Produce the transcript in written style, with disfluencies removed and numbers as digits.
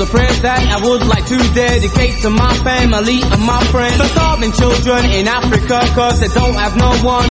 the prayers that I would like to dedicate to my family and my friends, the starving children in Africa, cause they don't have no one